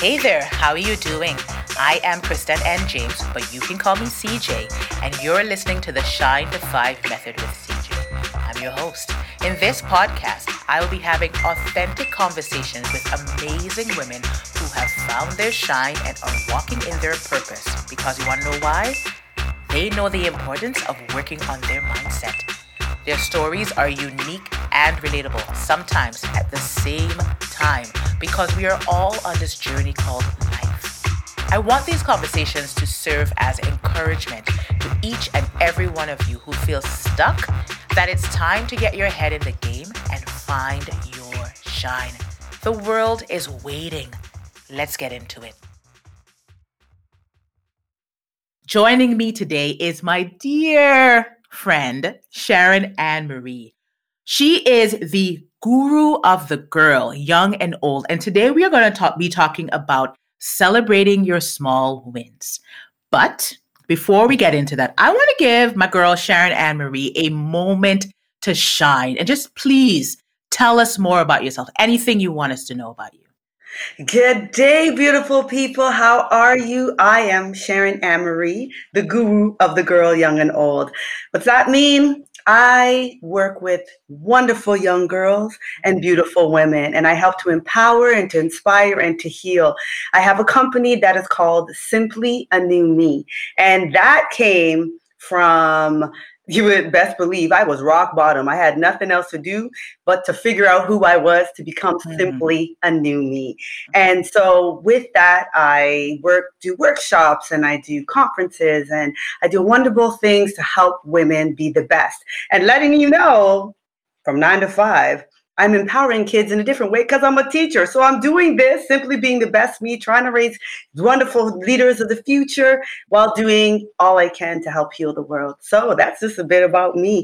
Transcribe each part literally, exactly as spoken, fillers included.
Hey there, how are you doing? I am Kristen N. James, but you can call me C J, and you're listening to the Shine to Five Method with C J. I'm your host. In this podcast, I will be having authentic conversations with amazing women who have found their shine and are walking in their purpose. Because you want to know why? They know the importance of working on their mindset. Their stories are unique and relatable, sometimes at the same time, because we are all on this journey called life. I want these conversations to serve as encouragement to each and every one of you who feels stuck, that it's time to get your head in the game and find your shine. The world is waiting. Let's get into it. Joining me today is my dear friend, Sharon Ann Marie. She is the guru of the girl, young and old. And today we are going to talk, be talking about celebrating your small wins. But before we get into that, I want to give my girl, Sharon Ann Marie, a moment to shine. And just please tell us more about yourself. Anything you want us to know about you. Good day, beautiful people. How are you? I am Sharon Ann Marie, the guru of the girl, young and old. What's that mean? I work with wonderful young girls and beautiful women, and I help to empower and to inspire and to heal. I have a company that is called Simply a New Me, and that came from, you would best believe, I was rock bottom. I had nothing else to do but to figure out who I was to become mm-hmm. simply a new me. And so with that, I work, do workshops and I do conferences and I do wonderful things to help women be the best. And letting you know from nine to five, I'm empowering kids in a different way because I'm a teacher. So I'm doing this, simply being the best me, trying to raise wonderful leaders of the future while doing all I can to help heal the world. So that's just a bit about me.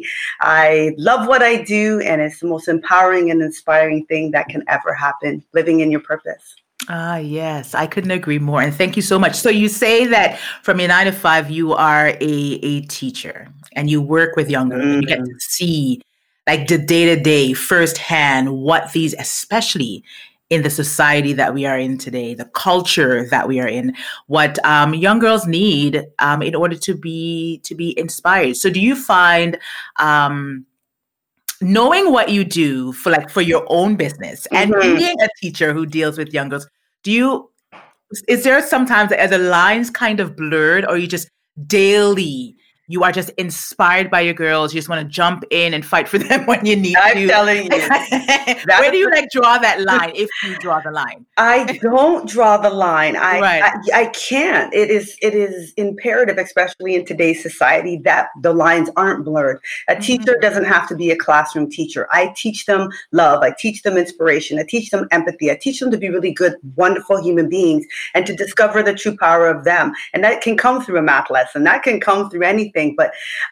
I love what I do, and it's the most empowering and inspiring thing that can ever happen, living in your purpose. Ah, yes, I couldn't agree more. And thank you so much. So you say that from your nine to five, you are a, a teacher and you work with young girls mm. and you get to see like the day-to-day firsthand, what these, especially in the society that we are in today, the culture that we are in, what um, young girls need um, in order to be to be inspired. So do you find um, knowing what you do for like for your own business and mm-hmm. being a teacher who deals with young girls, do you, is there sometimes are the lines kind of blurred, or you just daily you are just inspired by your girls? You just want to jump in and fight for them when you need I'm to. I'm telling you. Where do you like draw that line, if you draw the line? I don't draw the line. I, right. I I can't. It is it is imperative, especially in today's society, that the lines aren't blurred. A mm-hmm. teacher doesn't have to be a classroom teacher. I teach them love. I teach them inspiration. I teach them empathy. I teach them to be really good, wonderful human beings and to discover the true power of them. And that can come through a math lesson. That can come through anything. But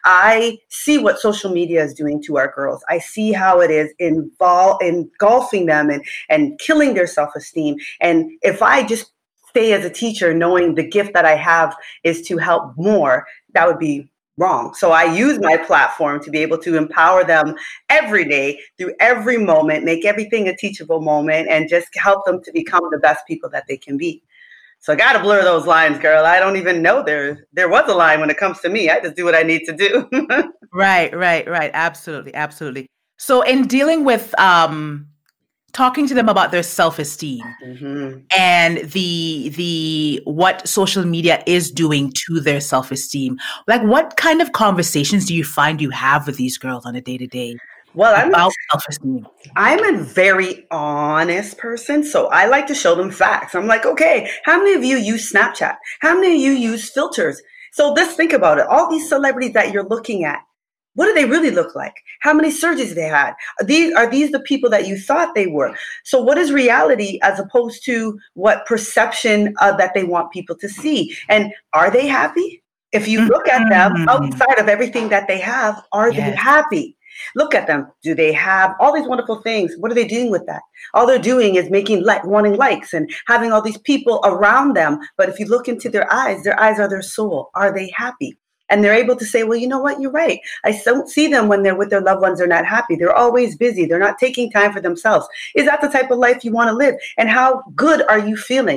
I see what social media is doing to our girls. I see how it is invol- engulfing them and, and killing their self-esteem. And if I just stay as a teacher knowing the gift that I have is to help more, that would be wrong. So I use my platform to be able to empower them every day through every moment, make everything a teachable moment, and just help them to become the best people that they can be. So I got to blur those lines, girl. I don't even know there there was a line when it comes to me. I just do what I need to do. Right, right, right. Absolutely, absolutely. So in dealing with um, talking to them about their self-esteem mm-hmm. and the the what social media is doing to their self-esteem, like what kind of conversations do you find you have with these girls on a day-to-day? Well, I'm about self-esteem. I'm a very honest person, so I like to show them facts. I'm like, okay, how many of you use Snapchat? How many of you use filters? So let's think about it. All these celebrities that you're looking at, what do they really look like? How many surgeries they had? Are these are these the people that you thought they were? So what is reality as opposed to what perception uh, that they want people to see? And are they happy? If you look at them outside of everything that they have, are yes. they happy? Look at them. Do they have all these wonderful things? What are they doing with that? All they're doing is making like wanting likes and having all these people around them. But if you look into their eyes, their eyes are their soul. Are they happy? And they're able to say, well, you know what? You're right. I don't see them when they're with their loved ones. They're not happy. They're always busy. They're not taking time for themselves. Is that the type of life you want to live? And how good are you feeling?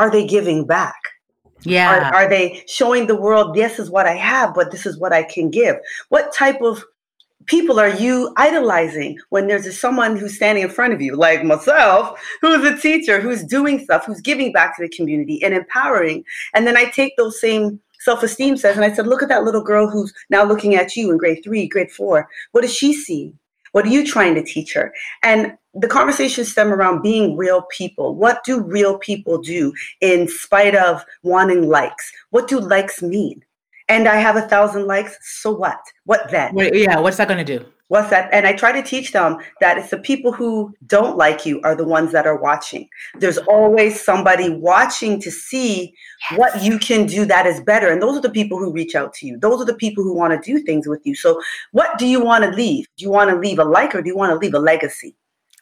are they giving back? Yeah. Are, are they showing the world, this is what I have, but this is what I can give? What type of people are you idolizing when there's someone who's standing in front of you, like myself, who's a teacher, who's doing stuff, who's giving back to the community and empowering? And then I take those same self-esteem says, and I said, look at that little girl who's now looking at you in grade three, grade four. What does she see? What are you trying to teach her? And the conversations stem around being real people. What do real people do in spite of wanting likes? What do likes mean? And I have a thousand likes, so what? What then? Wait, yeah, what's that going to do? What's that? And I try to teach them that it's the people who don't like you are the ones that are watching. There's always somebody watching to see yes. what you can do that is better. And those are the people who reach out to you. Those are the people who want to do things with you. So what do you want to leave? Do you want to leave a like or do you want to leave a legacy?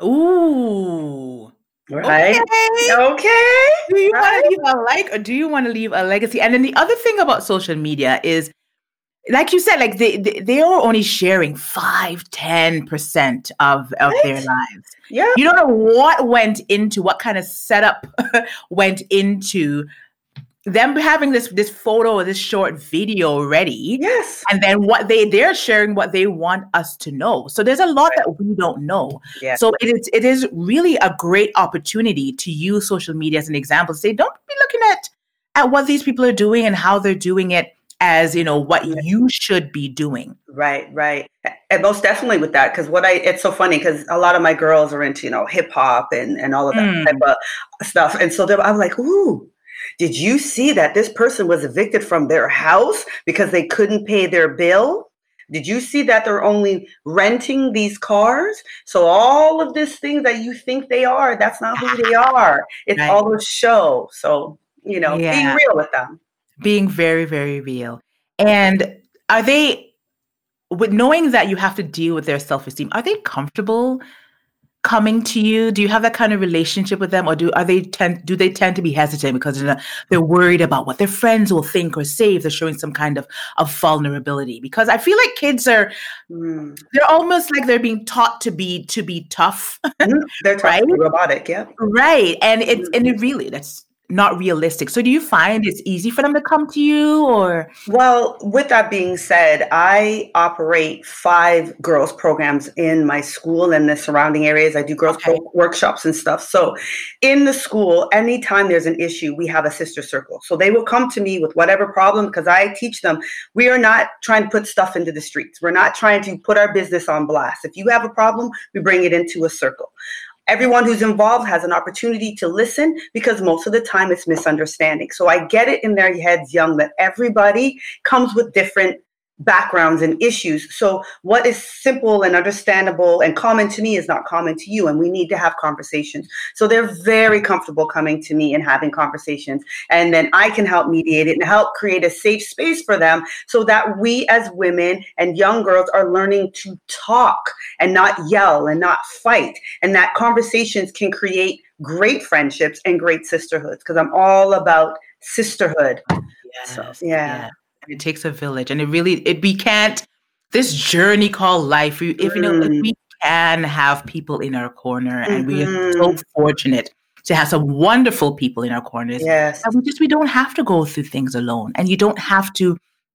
Ooh. Right. Okay. okay. Do you right. want to leave a like or do you want to leave a legacy? And then the other thing about social media is, like you said, like they, they, they are only sharing five, ten percent of, of right. their lives. Yeah. You don't know what went into, what kind of setup went into them having this, this photo or this short video ready. Yes. And then what they, they're sharing what they want us to know. So there's a lot right. that we don't know. Yeah. So it is, it is really a great opportunity to use social media as an example. Say, don't be looking at, at what these people are doing and how they're doing it as, you know, what you should be doing. Right, right. And most definitely with that, because what I, it's so funny because a lot of my girls are into, you know, hip hop and, and all of that mm. type of stuff. And so I'm like, ooh, did you see that this person was evicted from their house because they couldn't pay their bill? Did you see that they're only renting these cars? So all of these things that you think they are, that's not who they are. It's right. all a show. So, you know, yeah. being real with them. Being very, very real. And are they, with knowing that you have to deal with their self-esteem, are they comfortable coming to you? Do you have that kind of relationship with them, or do are they tend do they tend to be hesitant because they're, they're worried about what their friends will think or say if they're showing some kind of, of vulnerability? Because I feel like kids are mm. they're almost like they're being taught to be to be tough. Mm-hmm. They're taught right? to be robotic, yeah. Right. And it's mm-hmm. and it really that's not realistic. So do you find it's easy for them to come to you, or? Well, with that being said, I operate five girls programs in my school and the surrounding areas. I do girls okay. pro- workshops and stuff. So in the school, anytime there's an issue, we have a sister circle. So they will come to me with whatever problem, because I teach them, we are not trying to put stuff into the streets. We're not trying to put our business on blast. If you have a problem, we bring it into a circle. Everyone who's involved has an opportunity to listen, because most of the time it's misunderstanding. So I get it in their heads young that everybody comes with different backgrounds and issues. So what is simple and understandable and common to me is not common to you, and we need to have conversations. So they're very comfortable coming to me and having conversations, and then I can help mediate it and help create a safe space for them so that we as women and young girls are learning to talk and not yell and not fight, and that conversations can create great friendships and great sisterhoods, because I'm all about sisterhood. Yes, so, yeah. yeah. It takes a village, and it really, it we can't, this journey called life, if you know, if we can have people in our corner, and mm-hmm. we are so fortunate to have some wonderful people in our corners. Yes. We just, we don't have to go through things alone, and you don't have to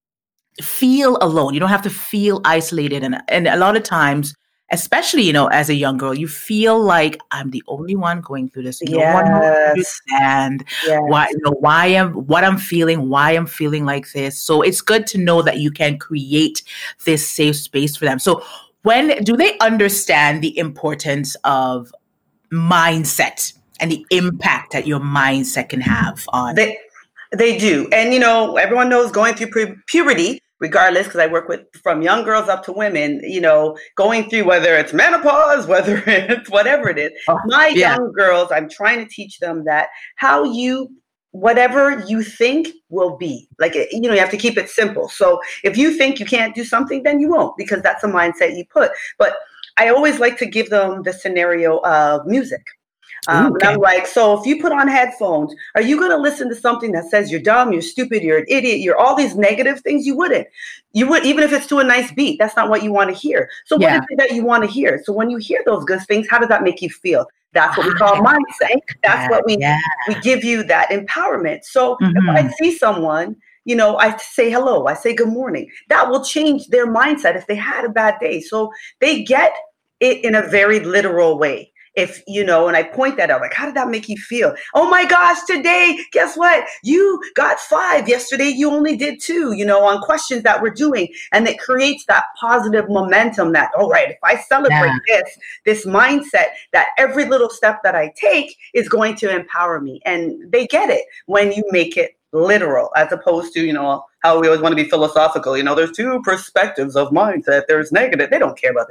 feel alone. You don't have to feel isolated. And, and a lot of times, especially, you know, as a young girl, you feel like I'm the only one going through this. No yes. one will understand yes. why, you know, why I'm, what I'm feeling, why I'm feeling like this. So it's good to know that you can create this safe space for them. So when do they understand the importance of mindset and the impact that your mindset can have on? They, they do. And, you know, everyone knows going through pu- puberty, regardless, because I work with from young girls up to women, you know, going through whether it's menopause, whether it's whatever it is. Oh, My yeah. young girls, I'm trying to teach them that how you, whatever you think will be. Like, you know, you have to keep it simple. So if you think you can't do something, then you won't, because that's a mindset you put. But I always like to give them the scenario of music. Um, Ooh, okay. And I'm like, so if you put on headphones, are you going to listen to something that says you're dumb, you're stupid, you're an idiot, you're all these negative things? You wouldn't. You would, even if it's to a nice beat, that's not what you want to hear. So yeah. what is it that you want to hear? So when you hear those good things, how does that make you feel? That's what we call mindset. That's what we, yeah. we give you that empowerment. So Mm-hmm. if I see someone, you know, I say hello, I say good morning. That will change their mindset if they had a bad day. So they get it in a very literal way. If, you know, and I point that out, like, how did that make you feel? Oh my gosh, today, guess what? You got five. Yesterday, you only did two, you know, on questions that we're doing. And it creates that positive momentum that, all right, if I celebrate yeah. this, this mindset that every little step that I take is going to empower me. And they get it when you make it literal, as opposed to, you know, how we always want to be philosophical. You know, there's two perspectives of mindset. There's negative. They don't care about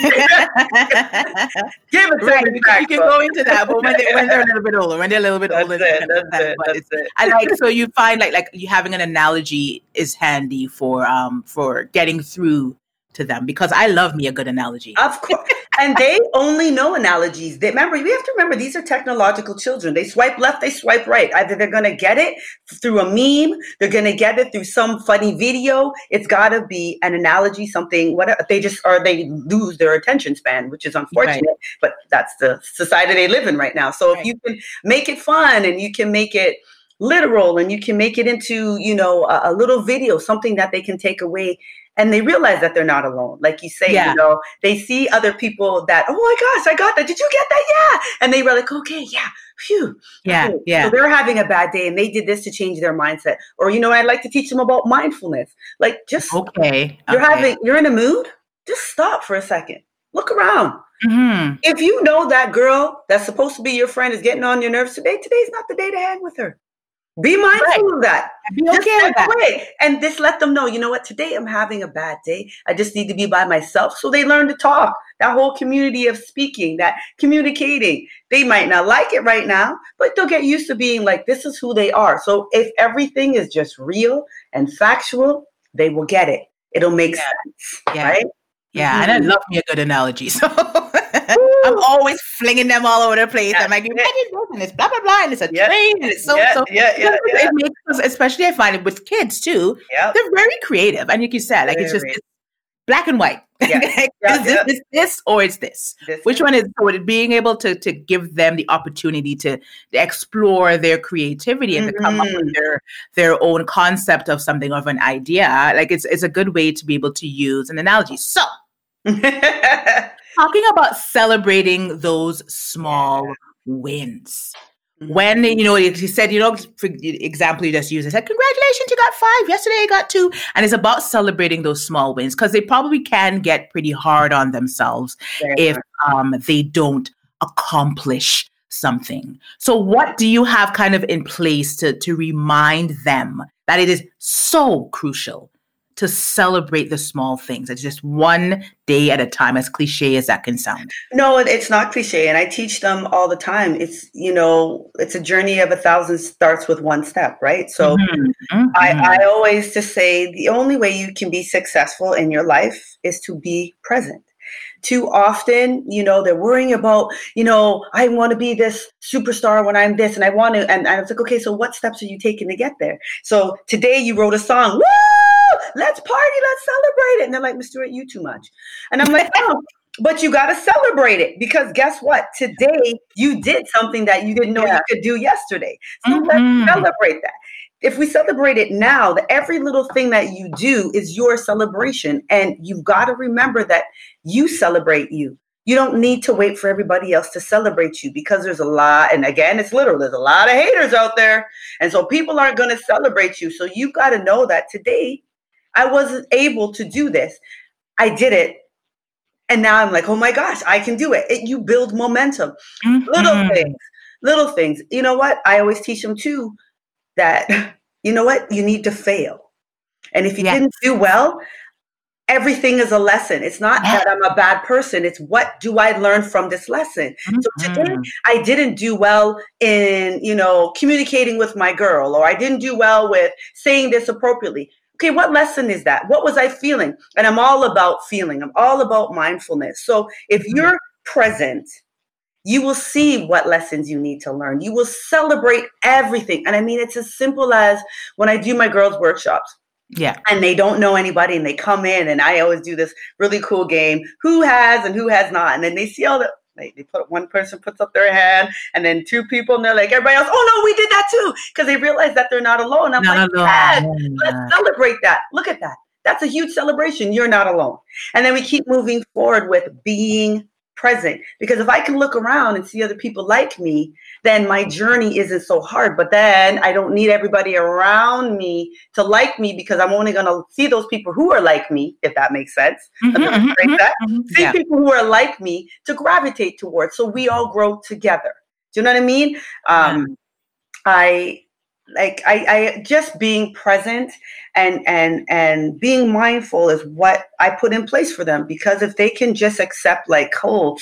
that. Give it right. You can, you can go into that, but when, they, when they're a little bit older, when they're a little bit that's older, it, that's that, it, that's it. I like so you find like like you having an analogy is handy for um for getting through to them, because I love me a good analogy. Of course. And they only know analogies. They, remember, we have to remember, these are technological children. They swipe left, they swipe right. Either they're going to get it through a meme, they're going to get it through some funny video. It's got to be an analogy, something, whatever. They just, or they lose their attention span, which is unfortunate, right. But that's the society they live in right now. So right. If you can make it fun and you can make it literal and you can make it into, you know, a, a little video, something that they can take away. And they realize that they're not alone. Like you say, yeah. you know, they see other people that, oh my gosh, I got that. Did you get that? Yeah. And they were like, okay, yeah, phew. Yeah, okay. yeah. So they're having a bad day and they did this to change their mindset. Or, you know, I'd like to teach them about mindfulness. Like just, okay. you're okay. having, you're in a mood, just stop for a second. Look around. Mm-hmm. If you know that girl that's supposed to be your friend is getting on your nerves today, today's not the day to hang with her. Be mindful right. of that. Be okay just with that. Away. And just let them know, you know what, today I'm having a bad day. I just need to be by myself. So they learn to talk. That whole community of speaking, that communicating. They might not like it right now, but they'll get used to being like, this is who they are. So if everything is just real and factual, they will get it. It'll make yeah. sense. Yeah. Right? Yeah. Mm-hmm. And I love me a good analogy. So I'm always flinging them all over the place. Yeah. I'm like, yeah. and it's blah, blah, blah, and it's a yeah. train, and it's so, yeah. so. Yeah, yeah, yeah. It makes us, especially I find it with kids too, yep. they're very creative. And like you said, like very. It's just it's black and white. Yeah. like, yeah, is this, yeah. It's this or it's this? this Which one is so being able to to give them the opportunity to, to explore their creativity and mm-hmm. to come up with their their own concept of something, of an idea. Like it's it's a good way to be able to use an analogy. So talking about celebrating those small yeah. wins. Mm-hmm. When, you know, he said, you know, for example, you just used, I said, congratulations, you got five. Yesterday, you got two. And it's about celebrating those small wins because they probably can get pretty hard on themselves yeah. if um, they don't accomplish something. So what do you have kind of in place to, to remind them that it is so crucial to celebrate the small things? It's just one day at a time, as cliche as that can sound. No, it's not cliche. And I teach them all the time. It's, you know, it's a journey of a thousand starts with one step, right? So mm-hmm. Mm-hmm. I, I always just say the only way you can be successful in your life is to be present. Too often, you know, they're worrying about, you know, I want to be this superstar when I'm this and I want to. And, and I was like, okay, so what steps are you taking to get there? So today you wrote a song. Woo! Let's party, let's celebrate it. And they're like, Mister Stewart, you too much. And I'm like, oh, but you got to celebrate it because guess what? Today you did something that you didn't know yeah. you could do yesterday. So mm-hmm. let's celebrate that. If we celebrate it now, that every little thing that you do is your celebration. And you've got to remember that you celebrate you. You don't need to wait for everybody else to celebrate you because there's a lot. And again, it's literal. There's a lot of haters out there. And so people aren't going to celebrate you. So you've got to know that today I wasn't able to do this. I did it. And now I'm like, oh my gosh, I can do it. it you build momentum. Mm-hmm. Little things, little things. You know what? I always teach them too that, you know what? You need to fail. And if you yeah. didn't do well, everything is a lesson. It's not yeah. that I'm a bad person. It's what do I learn from this lesson? Mm-hmm. So today I didn't do well in, you know, communicating with my girl, or I didn't do well with saying this appropriately. Okay, what lesson is that? What was I feeling? And I'm all about feeling. I'm all about mindfulness. So if mm-hmm. you're present, you will see what lessons you need to learn. You will celebrate everything. And I mean, it's as simple as when I do my girls' workshops. Yeah. And they don't know anybody and they come in and I always do this really cool game. Who has and who has not? And then they see all the Like they put one person puts up their hand, and then two people, and they're like, everybody else, oh no, we did that too, because they realize that they're not alone. I'm Not like, alone. yes, Yeah. let's celebrate that. Look at that. That's a huge celebration. You're not alone. And then we keep moving forward with being present, because if I can look around and see other people like me, then my journey isn't so hard. But then I don't need everybody around me to like me, because I'm only going to see those people who are like me, if that makes sense. Mm-hmm, mm-hmm, mm-hmm, that. Mm-hmm. See Yeah. people who are like me to gravitate towards, so we all grow together. Do you know what I mean? Um, Yeah. I like I, I just being present and and and being mindful is what I put in place for them, because if they can just accept, like, oh,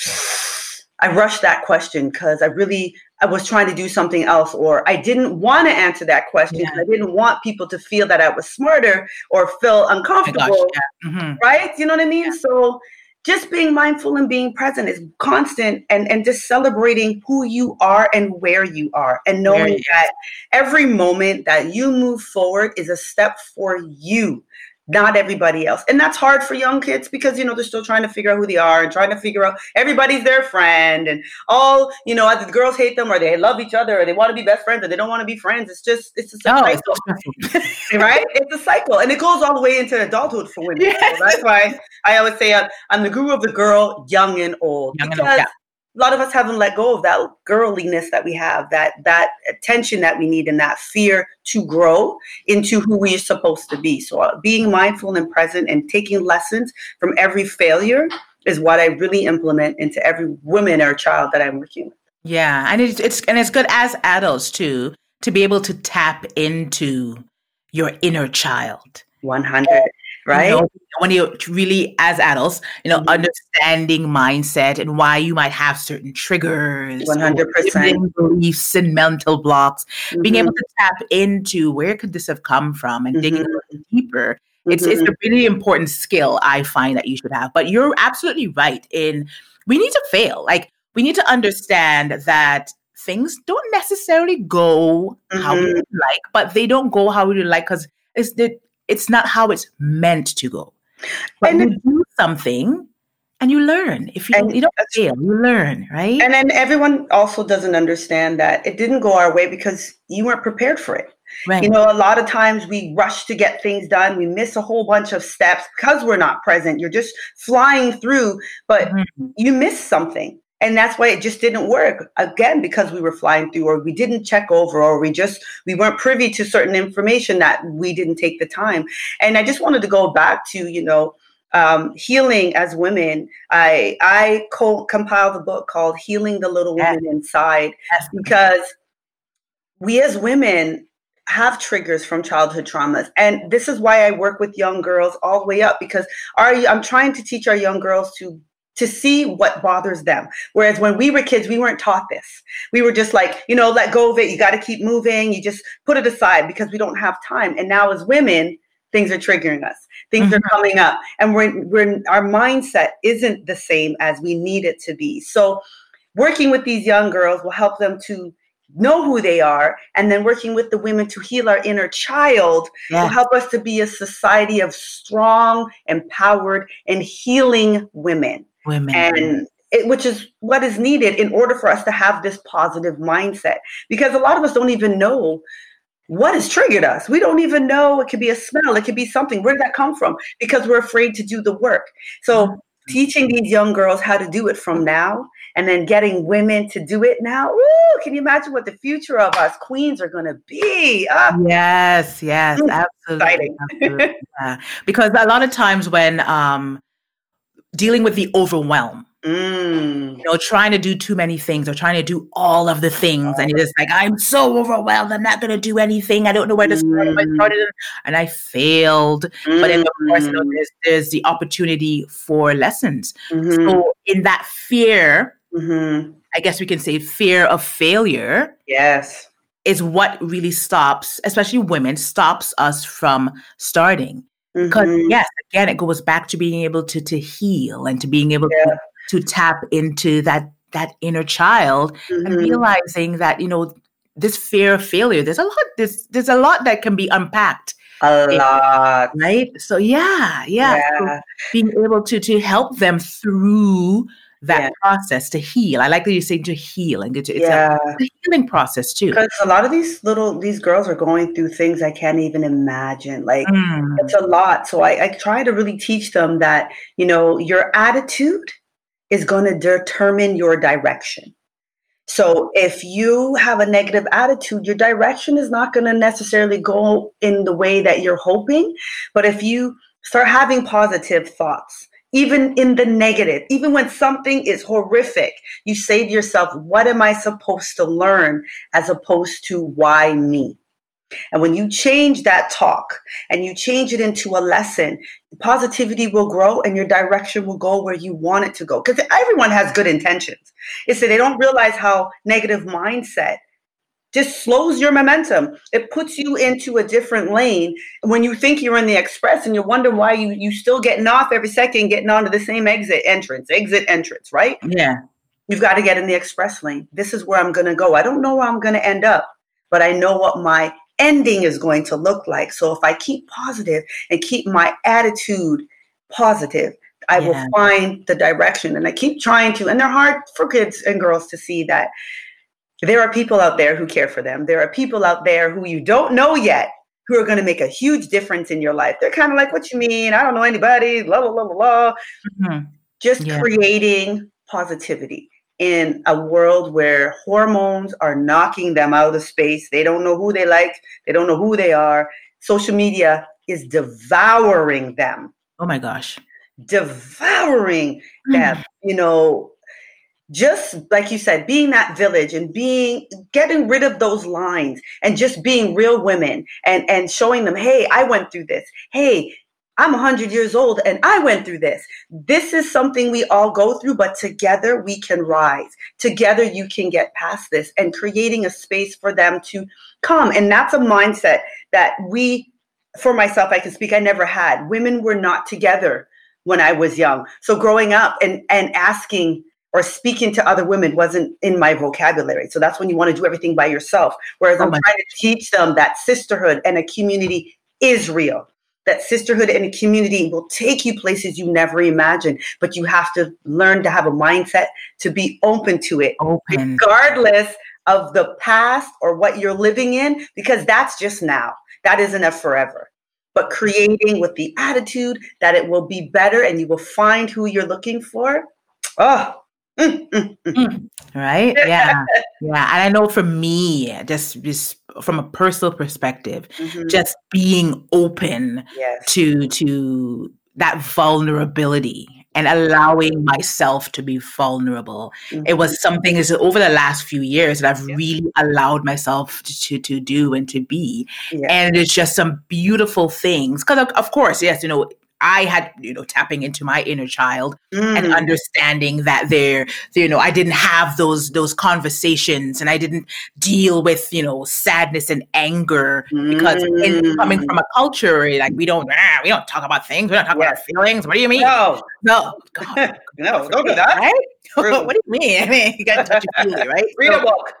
I rushed that question because I really I was trying to do something else, or I didn't want to answer that question because Yeah. I didn't want people to feel that I was smarter or feel Oh my uncomfortable, gosh. Yeah. Mm-hmm. right? You know what I mean? Yeah. So just being mindful and being present is constant, and, and just celebrating who you are and where you are, and knowing Where you- that every moment that you move forward is a step for you, not everybody else. And that's hard for young kids, because, you know, they're still trying to figure out who they are and trying to figure out everybody's their friend, and all, you know, either the girls hate them or they love each other, or they want to be best friends or they don't want to be friends. It's just, it's just a Oh, it's cycle, so stressful. right? It's a cycle, and it goes all the way into adulthood for women. Yes. So that's why I always say I'm, I'm the guru of the girl, young and old, Young and because old, yeah. a lot of us haven't let go of that girliness that we have, that that attention that we need, and that fear to grow into who we are supposed to be. So uh, being mindful and present and taking lessons from every failure is what I really implement into every woman or child that I'm working with. Yeah, and it's it's and it's good as adults too to be able to tap into your inner child. one hundred, right? You know, when you really, as adults, you know, Mhm. understanding mindset and why you might have certain triggers, one hundred percent. limiting beliefs and mental blocks, being Mhm. able to tap into where could this have come from and digging Mhm. a little deeper. It's it's Mhm. a really important skill I find that you should have. But you're absolutely right in we need to fail. Like we need to understand that things don't necessarily go how we Mhm. would like, but they don't go how we would like because it's the, it's not how it's meant to go. But And you do something and you learn. If you And don't, you don't that's- fail, you learn, right? And then everyone also doesn't understand that it didn't go our way because you weren't prepared for it. Right. You know, a lot of times we rush to get things done. We miss a whole bunch of steps because we're not present. You're just flying through, but Mhm. you missed something. And that's why it just didn't work. Again, because we were flying through, or we didn't check over, or we just, we weren't privy to certain information that we didn't take the time. And I just wanted to go back to, you know, um, healing as women. I, I co- compiled a book called Healing the Little Yes. Woman Inside, Yes. because we as women have triggers from childhood traumas. And this is why I work with young girls all the way up, because our, I'm trying to teach our young girls to to see what bothers them. Whereas when we were kids, we weren't taught this. We were just like, you know, let go of it. You got to keep moving. You just put it aside because we don't have time. And now as women, things are triggering us. Things Mhm. are coming up, and we're, we're, our mindset isn't the same as we need it to be. So working with these young girls will help them to know who they are, and then working with the women to heal our inner child will Yes. help us to be a society of strong, empowered, and healing women. Women. And it, which is what is needed in order for us to have this positive mindset, because a lot of us don't even know what has triggered us. We don't even know. It could be a smell. It could be something. Where did that come from? Because we're afraid to do the work. So Mhm. teaching these young girls how to do it from now, and then getting women to do it now. Ooh, can you imagine what the future of us queens are going to be? Ah, Yes, yes, Mm, absolutely. exciting. absolutely, yeah. Because a lot of times when um, dealing with the overwhelm, Mm. you know, trying to do too many things or trying to do all of the things, and you're just like, I'm so overwhelmed, I'm not going to do anything. I don't know where to start. If I Mm. started, and I failed. But then, of course, you know, Mm. there's, there's the opportunity for lessons. Mhm. So in that fear, Mhm. I guess we can say fear of failure Yes. is what really stops, especially women, stops us from starting. Because Mhm. yes, again, it goes back to being able to to heal and to being able Yeah. to, to tap into that that inner child and Mhm. realizing that, you know, this fear of failure, there's a lot, there's there's a lot that can be unpacked. A in- lot. Right? So yeah, yeah. So Yeah. being able to to help them through that Yeah. process to heal. I like that you're saying to heal, and it's a, Yeah. it's a healing process too. Because a lot of these little these girls are going through things I can't even imagine. Like it's Mm. a lot. So I, I try to really teach them that, you know, your attitude is going to determine your direction. So if you have a negative attitude, your direction is not going to necessarily go in the way that you're hoping. But if you start having positive thoughts, even in the negative, even when something is horrific, you say to yourself, what am I supposed to learn, as opposed to why me? And when you change that talk and you change it into a lesson, positivity will grow and your direction will go where you want it to go. Because everyone has good intentions. It's that they don't realize how negative mindset just slows your momentum. It puts you into a different lane when you think you're in the express and you wonder why you you still getting off every second, getting onto the same exit entrance, exit entrance, right? Yeah. You've got to get in the express lane. This is where I'm going to go. I don't know where I'm going to end up, but I know what my ending is going to look like. So if I keep positive and keep my attitude positive, I Yeah. will find the direction. And I keep trying to, and they're hard for kids and girls to see that there are people out there who care for them. There are people out there who you don't know yet who are going to make a huge difference in your life. They're kind of like, what you mean? I don't know anybody, blah, blah, blah, blah, blah. Mm-hmm. Just Yeah. creating positivity in a world where hormones are knocking them out of space. They don't know who they like. They don't know who they are. Social media is devouring them. Oh my gosh. Devouring them, you know, just like you said, being that village and being, getting rid of those lines and just being real women and, and showing them, hey, I went through this. Hey, I'm one hundred years old and I went through this. This is something we all go through, but together we can rise. Together you can get past this, and creating a space for them to come. And that's a mindset that we, for myself, I can speak, I never had. Women were not together when I was young. So growing up and, and asking or speaking to other women wasn't in my vocabulary. So that's when you want to do everything by yourself. Whereas Oh I'm my- trying to teach them that sisterhood and a community is real. That sisterhood and a community will take you places you never imagined, but you have to learn to have a mindset to be open to it, Open. regardless of the past or what you're living in, because that's just now. That isn't a forever. But creating with the attitude that it will be better and you will find who you're looking for. Oh, mm, mm, mm. Mm, right? Yeah. Yeah. And I know for me, just, just from a personal perspective, Mhm. just being open Yes. to to that vulnerability and allowing myself to be vulnerable. Mhm. It was something is over the last few years that I've really allowed myself to, to, to do and to be. Yeah. And it's just some beautiful things. Because of, of course, yes, you know, I had, you know, tapping into my inner child and Mm. understanding that there, you know, I didn't have those those conversations and I didn't deal with, you know, sadness and anger because in, coming from a culture like we don't ah, we don't talk about things, we don't talk about our Yes. feelings. What do you mean? No, No, God, no, God don't do forbid, that. right? True. What do you mean? I mean, you got to touch your feeling, right? Read a So- book.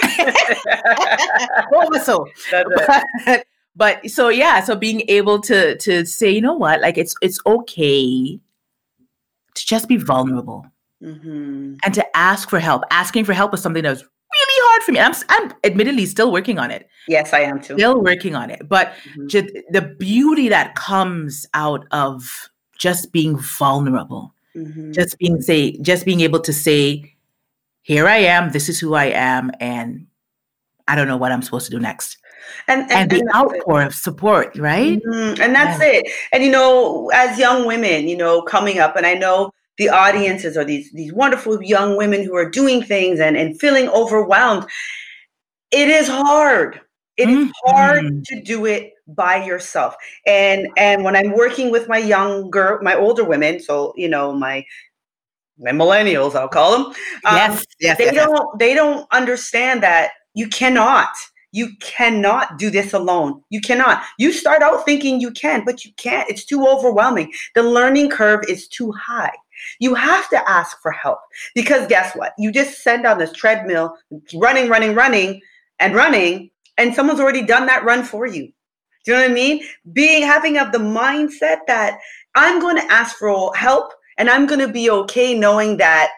Oh, so, That's it. but, but so yeah, so being able to to say, you know what, like it's it's okay to just be vulnerable Mm-hmm. and to ask for help. Asking for help is something that was really hard for me. I'm I'm admittedly still working on it. Yes, I am too. Still working on it. But Mhm. just the beauty that comes out of just being vulnerable, Mhm. just being say, just being able to say, here I am, this is who I am, and I don't know what I'm supposed to do next. And and, And the and that's it. outpour of support, right? Mhm. And that's Yeah. it. And you know, as young women, you know, coming up, and I know the audiences are these these wonderful young women who are doing things and, and feeling overwhelmed. It is hard. It is hard Mhm. to do it by yourself. And and when I'm working with my younger, my older women, so you know, my my millennials, I'll call them. Um, Yes, yes, they yes, yes. don't they don't understand that you cannot you cannot do this alone. You cannot. You start out thinking you can, but you can't. It's too overwhelming. The learning curve is too high. You have to ask for help, because guess what? You just send on this treadmill, running, running, running, and running, and someone's already done that run for you. Do you know what I mean? Being having of the mindset that I'm going to ask for help and I'm going to be okay knowing that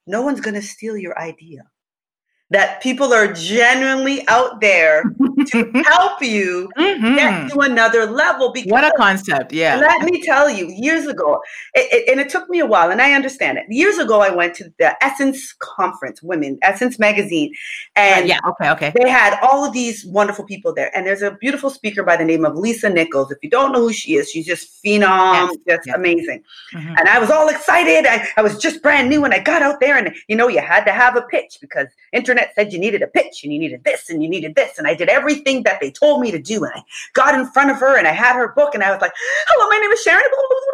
no one's going to steal your idea. That people are genuinely out there to help you mm-hmm. get to another level. Because what a concept, yeah. Let me tell you, years ago, it, it, and it took me a while, and I understand it. Years ago, I went to the Essence Conference, Women, Essence Magazine, and uh, yeah, okay, okay. they had all of these wonderful people there. And there's a beautiful speaker by the name of Lisa Nichols. If you don't know who she is, she's just phenom, yes, just yes. amazing. Mm-hmm. And I was all excited. I, I was just brand new, and I got out there, and you know, you had to have a pitch because internet said you needed a pitch and you needed this and you needed this. And I did everything that they told me to do. And I got in front of her and I had her book and I was like, hello, my name is Sharon.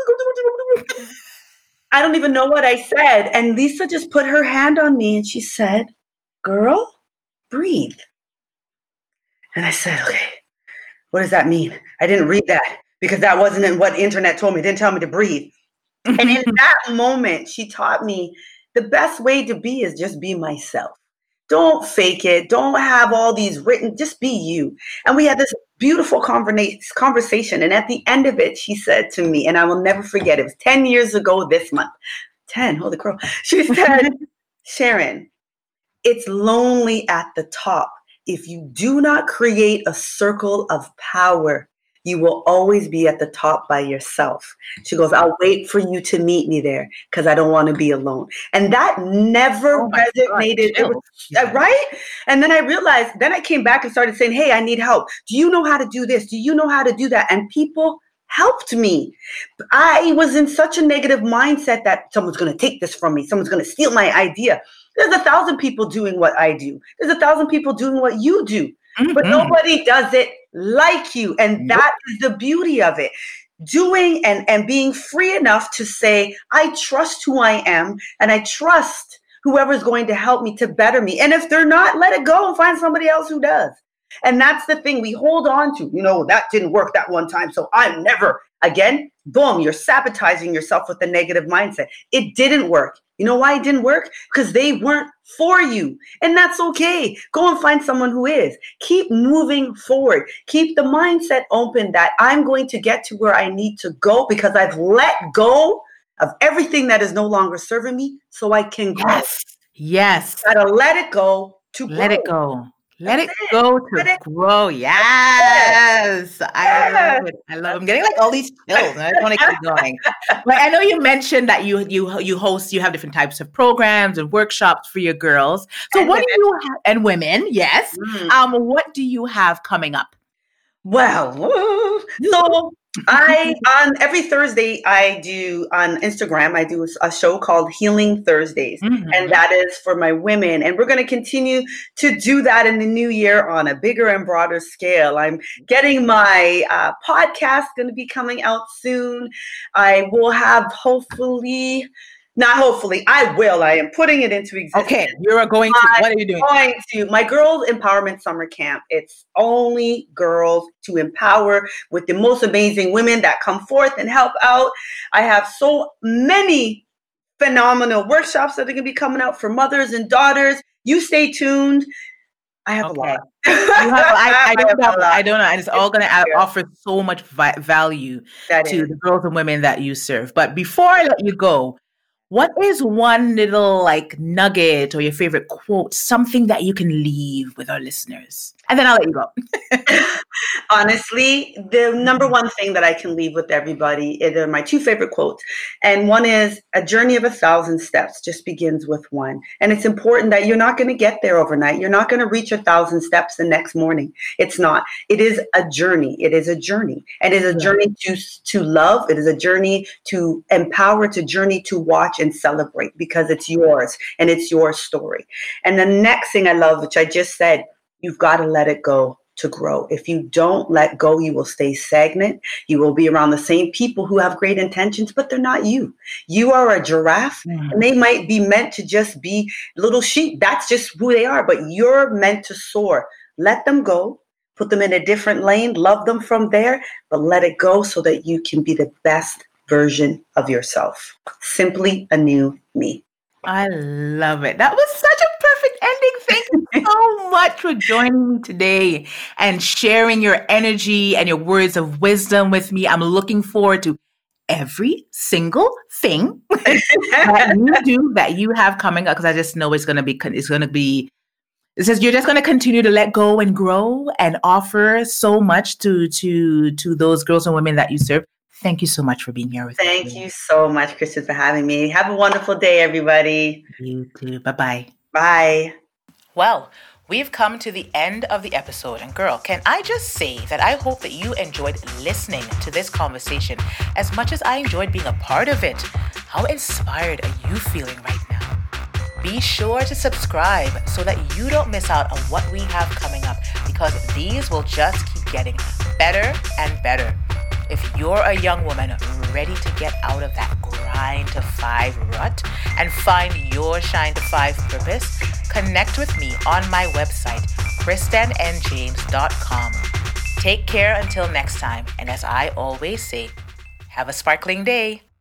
I don't even know what I said. And Lisa just put her hand on me and she said, girl, breathe. And I said, okay, what does that mean? I didn't read that because that wasn't what the internet told me. It didn't tell me to breathe. And in that moment, she taught me the best way to be is just be myself. Don't fake it. Don't have all these written, just be you. And we had this beautiful conversation. And at the end of it, she said to me, and I will never forget, it was ten years ago this month. ten, holy crow. She said, Sharon, it's lonely at the top. If you do not create a circle of power, you will always be at the top by yourself. She goes, I'll wait for you to meet me there because I don't want to be alone. And that never oh resonated. It was, yeah. Right? And then I realized, then I came back and started saying, hey, I need help. Do you know how to do this? Do you know how to do that? And people helped me. I was in such a negative mindset that someone's going to take this from me. Someone's going to steal my idea. There's a thousand people doing what I do. There's a thousand people doing what you do. Mm-hmm. But nobody does it like you. And that is the beauty of it. Doing and, and being free enough to say, I trust who I am and I trust whoever's going to help me to better me. And if they're not, let it go and find somebody else who does. And that's the thing we hold on to. You know, that didn't work that one time, so I'm never again. Boom, you're sabotaging yourself with a negative mindset. It didn't work. You know why it didn't work? Because they weren't for you. And that's okay. Go and find someone who is. Keep moving forward. Keep the mindset open that I'm going to get to where I need to go because I've let go of everything that is no longer serving me so I can grow. Yes. Yes. Gotta let it go to grow. Let it go. Let it go to Let it grow. Yes. I yes. love it. I love it. I'm getting like all these chills. I want to keep going. But I know you mentioned that you you you host, you have different types of programs and workshops for your girls. So and what women. do you have, and women, yes. Mm. Um, what do you have coming up? Well, so I on every Thursday I do on Instagram I do a show called Healing Thursdays, mm-hmm. and that is for my women, and we're going to continue to do that in the new year on a bigger and broader scale. I'm getting my uh, podcast going to be coming out soon. I will have hopefully. Not hopefully, I will. I am putting it into existence. Okay, you're going to. I'm what are you doing? Going to my Girls Empowerment Summer Camp. It's only girls to empower with the most amazing women that come forth and help out. I have so many phenomenal workshops that are going to be coming out for mothers and daughters. You stay tuned. I have okay. a lot. You have, I, I, don't have, I don't know. And it's all going to offer so much vi- value that to is. the girls and women that you serve. But before I let you go, what is one little like nugget or your favorite quote, something that you can leave with our listeners? And then I'll let you go. Honestly, the number one thing that I can leave with everybody are my two favorite quotes. And one is, a journey of a thousand steps just begins with one. And it's important that you're not going to get there overnight. You're not going to reach a thousand steps the next morning. It's not. It is a journey. It is a journey. And it is a journey to, to love. It is a journey to empower. It's a journey to watch and celebrate because it's yours and it's your story. And the next thing I love, which I just said, you've got to let it go to grow. If you don't let go, you will stay stagnant. You will be around the same people who have great intentions, but they're not you. You are a giraffe, mm. and they might be meant to just be little sheep. That's just who they are, but you're meant to soar. Let them go. Put them in a different lane. Love them from there, but let it go so that you can be the best version of yourself. Simply a new me. I love it. That was such a perfect ending. Thank you so much for joining me today and sharing your energy and your words of wisdom with me. I'm looking forward to every single thing that you do, that you have coming up, because I just know it's going to be, it's going to be, it says you're just going to continue to let go and grow and offer so much to, to, to those girls and women that you serve. Thank you so much for being here with Thank me. Thank you so much, Kristen, for having me. Have a wonderful day, everybody. You too. Bye-bye. Bye. Well, we've come to the end of the episode. And girl, can I just say that I hope that you enjoyed listening to this conversation as much as I enjoyed being a part of it. How inspired are you feeling right now? Be sure to subscribe so that you don't miss out on what we have coming up, because these will just keep getting better and better. If you're a young woman ready to get out of that grind to five rut and find your shine to five purpose, connect with me on my website, kristen n james dot com. Take care until next time. And as I always say, have a sparkling day.